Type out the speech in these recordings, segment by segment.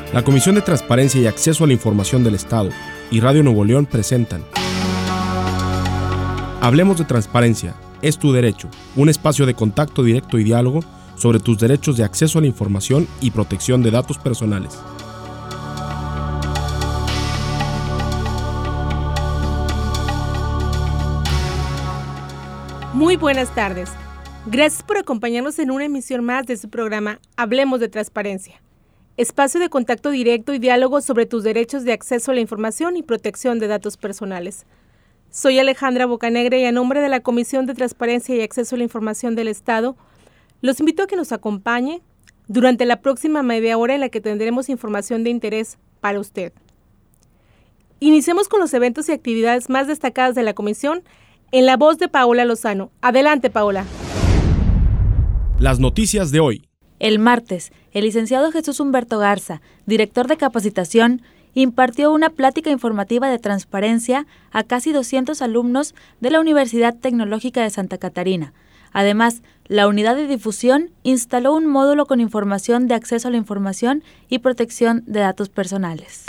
La Comisión de Transparencia y Acceso a la Información del Estado y Radio Nuevo León presentan Hablemos de Transparencia, es tu derecho, un espacio de contacto directo y diálogo sobre tus derechos de acceso a la información y protección de datos personales. Muy buenas tardes. Gracias por acompañarnos en una emisión más de su programa Hablemos de Transparencia, espacio de contacto directo y diálogo sobre tus derechos de acceso a la información y protección de datos personales. Soy Alejandra Bocanegra y a nombre de la Comisión de Transparencia y Acceso a la Información del Estado, los invito a que nos acompañe durante la próxima media hora en la que tendremos información de interés para usted. Iniciemos con los eventos y actividades más destacadas de la Comisión en la voz de Paola Lozano. Adelante, Paola. Las noticias de hoy. El martes, el licenciado Jesús Humberto Garza, director de capacitación, impartió una plática informativa de transparencia a casi 200 alumnos de la Universidad Tecnológica de Santa Catarina. Además, la unidad de difusión instaló un módulo con información de acceso a la información y protección de datos personales.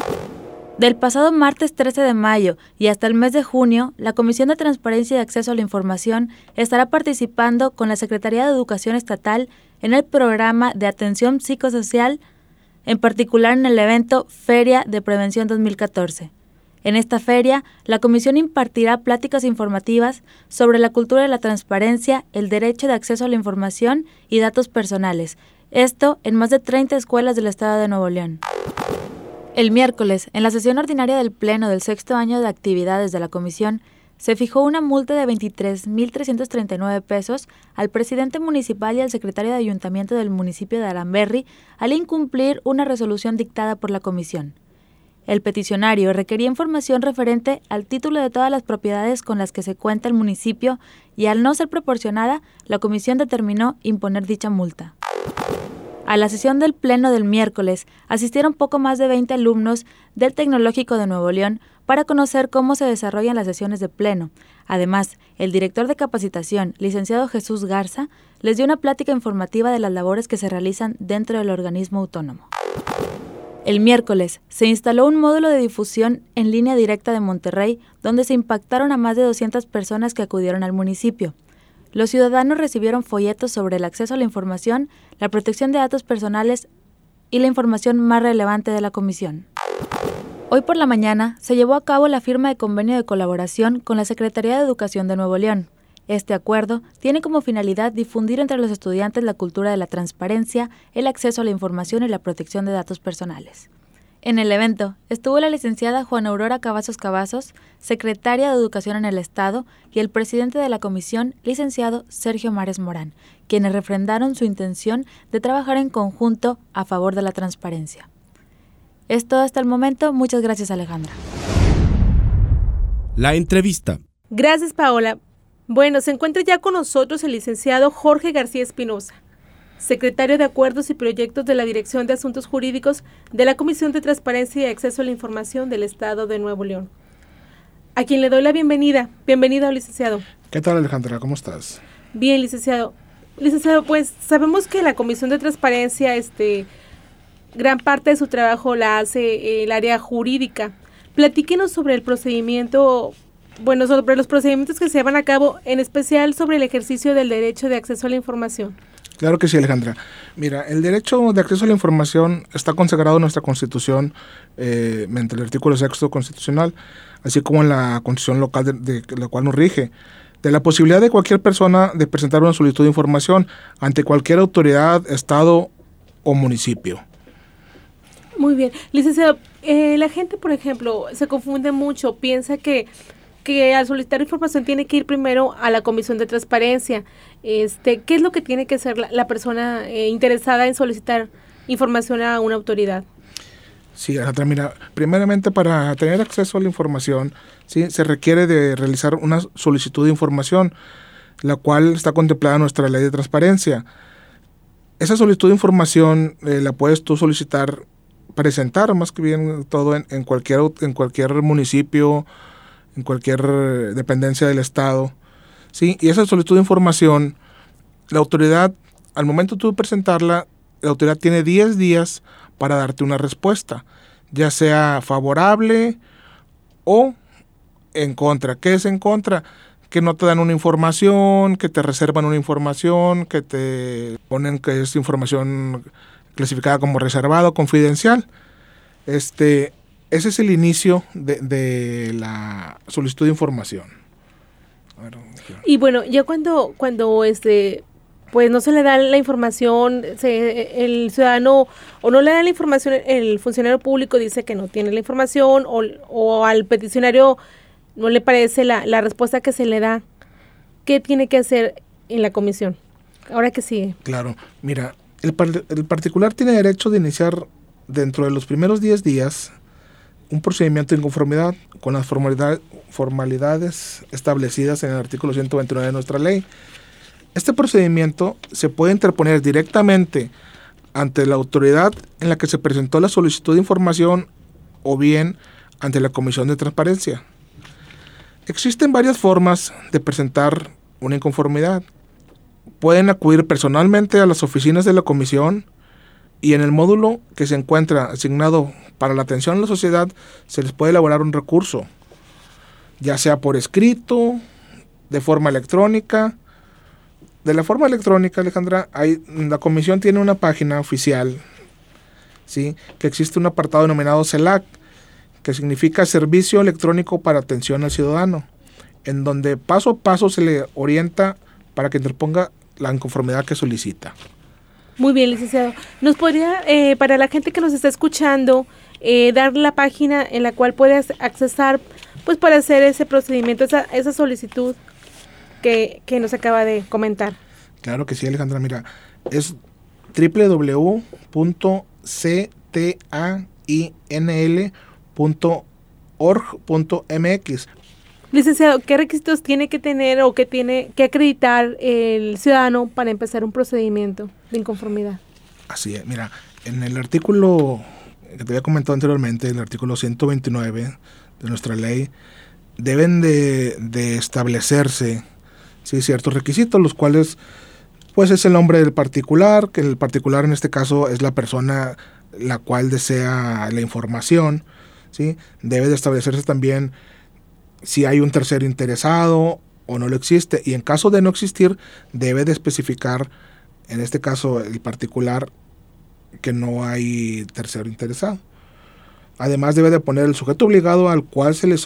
Del pasado martes 13 de mayo y hasta el mes de junio, la Comisión de Transparencia y Acceso a la Información estará participando con la Secretaría de Educación Estatal en el programa de atención psicosocial, en particular en el evento Feria de Prevención 2014. En esta feria, la Comisión impartirá pláticas informativas sobre la cultura de la transparencia, el derecho de acceso a la información y datos personales, esto en más de 30 escuelas del Estado de Nuevo León. El miércoles, en la sesión ordinaria del Pleno del sexto año de actividades de la Comisión, se fijó una multa de 23,339 pesos al presidente municipal y al secretario de Ayuntamiento del municipio de Aramberri al incumplir una resolución dictada por la Comisión. El peticionario requería información referente al título de todas las propiedades con las que se cuenta el municipio y al no ser proporcionada, la Comisión determinó imponer dicha multa. A la sesión del Pleno del miércoles asistieron poco más de 20 alumnos del Tecnológico de Nuevo León para conocer cómo se desarrollan las sesiones de Pleno. Además, el director de capacitación, licenciado Jesús Garza, les dio una plática informativa de las labores que se realizan dentro del organismo autónomo. El miércoles se instaló un módulo de difusión en línea directa de Monterrey, donde se impactaron a más de 200 personas que acudieron al municipio. Los ciudadanos recibieron folletos sobre el acceso a la información, la protección de datos personales y la información más relevante de la Comisión. Hoy por la mañana se llevó a cabo la firma de convenio de colaboración con la Secretaría de Educación de Nuevo León. Este acuerdo tiene como finalidad difundir entre los estudiantes la cultura de la transparencia, el acceso a la información y la protección de datos personales. En el evento estuvo la licenciada Juana Aurora Cavazos Cavazos, secretaria de Educación en el Estado, y el presidente de la comisión, licenciado Sergio Mares Morán, quienes refrendaron su intención de trabajar en conjunto a favor de la transparencia. Es todo hasta el momento. Muchas gracias, Alejandra. La entrevista. Gracias, Paola. Bueno, se encuentra ya con nosotros el licenciado Jorge García Espinosa, secretario de Acuerdos y Proyectos de la Dirección de Asuntos Jurídicos de la Comisión de Transparencia y Acceso a la Información del Estado de Nuevo León, a quien le doy la bienvenida. Bienvenido, licenciado. ¿Qué tal, Alejandra? ¿Cómo estás? Bien, licenciado. Licenciado, pues sabemos que la Comisión de Transparencia, gran parte de su trabajo la hace el área jurídica. Platíquenos sobre el procedimiento, sobre los procedimientos que se llevan a cabo, en especial sobre el ejercicio del derecho de acceso a la información. Claro que sí, Alejandra. Mira, el derecho de acceso a la información está consagrado en nuestra Constitución mediante el artículo 6 constitucional, así como en la Constitución local de la cual nos rige, de la posibilidad de cualquier persona de presentar una solicitud de información ante cualquier autoridad, estado o municipio. Muy bien. Licenciado, la gente, por ejemplo, se confunde mucho, piensa que al solicitar información tiene que ir primero a la Comisión de Transparencia. ¿Qué es lo que tiene que hacer la persona interesada en solicitar información a una autoridad? Sí, Alejandra, mira, primeramente para tener acceso a la información, ¿sí?, se requiere de realizar una solicitud de información, la cual está contemplada en nuestra ley de transparencia. Esa solicitud de información la puedes tú solicitar, presentar más que bien todo en cualquier municipio, en cualquier dependencia del Estado, ¿sí? Y esa solicitud de información, la autoridad, al momento de tú presentarla, la autoridad tiene 10 días para darte una respuesta, ya sea favorable o en contra. ¿Qué es en contra? Que no te dan una información, que te reservan una información, que te ponen que es información clasificada como reservado, confidencial. Ese es el inicio de la solicitud de información. Y bueno, ya cuando pues no se le da la información, el ciudadano o no le da la información, el funcionario público dice que no tiene la información o al peticionario no le parece la respuesta que se le da, ¿qué tiene que hacer en la comisión? Ahora que sigue. Claro, mira, el particular tiene derecho de iniciar dentro de los primeros 10 días un procedimiento de inconformidad con las formalidades establecidas en el artículo 129 de nuestra ley. Este procedimiento se puede interponer directamente ante la autoridad en la que se presentó la solicitud de información o bien ante la Comisión de Transparencia. Existen varias formas de presentar una inconformidad. Pueden acudir personalmente a las oficinas de la comisión y en el módulo que se encuentra asignado para la atención a la sociedad se les puede elaborar un recurso, ya sea por escrito, de forma electrónica. De la forma electrónica, Alejandra, la comisión tiene una página oficial, ¿sí?, que existe un apartado denominado CELAC, que significa Servicio Electrónico para Atención al Ciudadano, en donde paso a paso se le orienta para que interponga la inconformidad que solicita. Muy bien, licenciado. ¿Nos podría, para la gente que nos está escuchando, dar la página en la cual puedes accesar pues para hacer ese procedimiento, esa solicitud que nos acaba de comentar? Claro que sí, Alejandra. Mira, es www.ctinl.org.mx. Licenciado, ¿qué requisitos tiene que tener o qué tiene que acreditar el ciudadano para empezar un procedimiento de inconformidad? Así es, mira, en el artículo que te había comentado anteriormente, el artículo 129 de nuestra ley, deben de establecerse, ¿sí?, ciertos requisitos, los cuales pues es el nombre del particular, que el particular en este caso es la persona la cual desea la información, ¿sí? Debe de establecerse también si hay un tercero interesado o no lo existe, y en caso de no existir, debe de especificar, en este caso el particular, que no hay tercero interesado. Además debe de poner el sujeto obligado al cual se le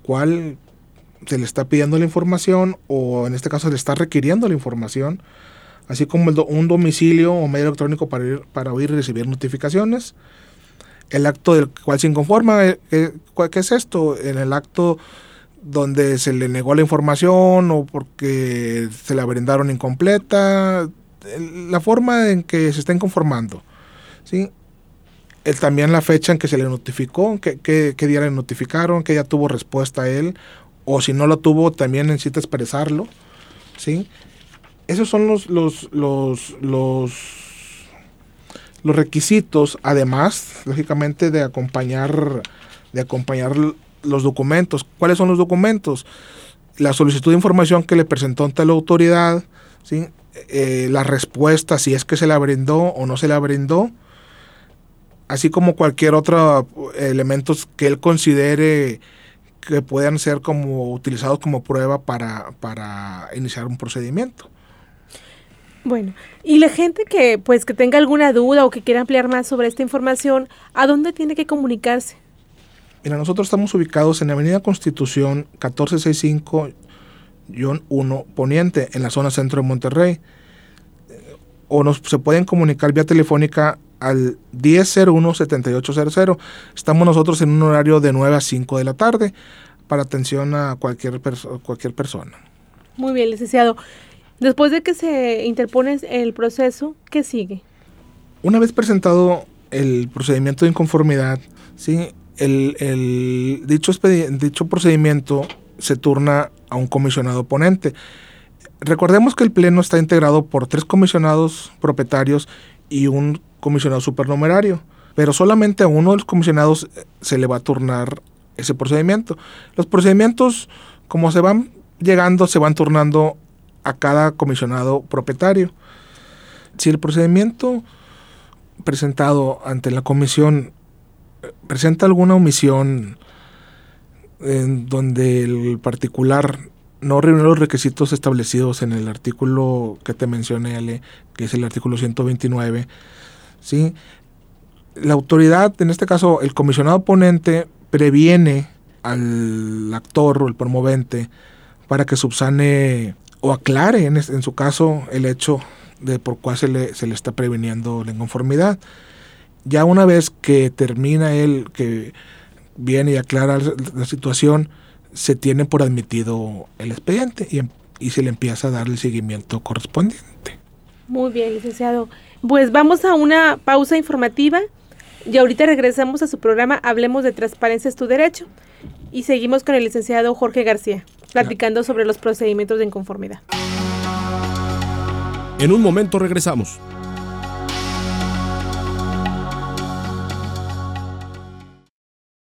está pidiendo la información, o en este caso le está requiriendo la información, así como un domicilio o medio electrónico para oír y recibir notificaciones. El acto del cual se inconforma, ¿qué es esto? En el acto donde se le negó la información o porque se la brindaron incompleta, la forma en que se está inconformando, ¿sí? También la fecha en que se le notificó, qué día le notificaron, que ya tuvo respuesta a él, o si no lo tuvo, también necesita expresarlo, ¿sí? Esos son los requisitos, además, lógicamente, de acompañar los documentos. ¿Cuáles son los documentos? La solicitud de información que le presentó ante la autoridad, ¿sí? La respuesta, si es que se la brindó o no se la brindó, así como cualquier otro elementos que él considere que puedan ser como utilizados como prueba para iniciar un procedimiento. Bueno, y la gente que tenga alguna duda o que quiera ampliar más sobre esta información, ¿a dónde tiene que comunicarse? Mira, nosotros estamos ubicados en la Avenida Constitución 1465-1 Poniente, en la zona centro de Monterrey. Se pueden comunicar vía telefónica al 1001-7800. Estamos nosotros en un horario de 9 a 5 de la tarde para atención a cualquier persona. Muy bien, licenciado. Después de que se interpone el proceso, ¿qué sigue? Una vez presentado el procedimiento de inconformidad, ¿sí?, dicho procedimiento se turna a un comisionado ponente. Recordemos que el pleno está integrado por 3 comisionados propietarios y un comisionado supernumerario, pero solamente a uno de los comisionados se le va a turnar ese procedimiento. Los procedimientos, como se van llegando, se van turnando a cada comisionado propietario. Si el procedimiento presentado ante la comisión presenta alguna omisión en donde el particular no reúne los requisitos establecidos en el artículo que te mencioné, Ale, que es el artículo 129, ¿sí? La autoridad, en este caso el comisionado ponente, previene al actor o el promovente para que subsane o aclare en su caso el hecho de por cuál se le está previniendo la inconformidad. Ya una vez que termina él, que viene y aclara la situación, se tiene por admitido el expediente y se le empieza a dar el seguimiento correspondiente. Muy bien, licenciado. Pues vamos a una pausa informativa y ahorita regresamos a su programa Hablemos de Transparencia es tu Derecho y seguimos con el licenciado Jorge García, platicando sobre los procedimientos de inconformidad. En un momento regresamos.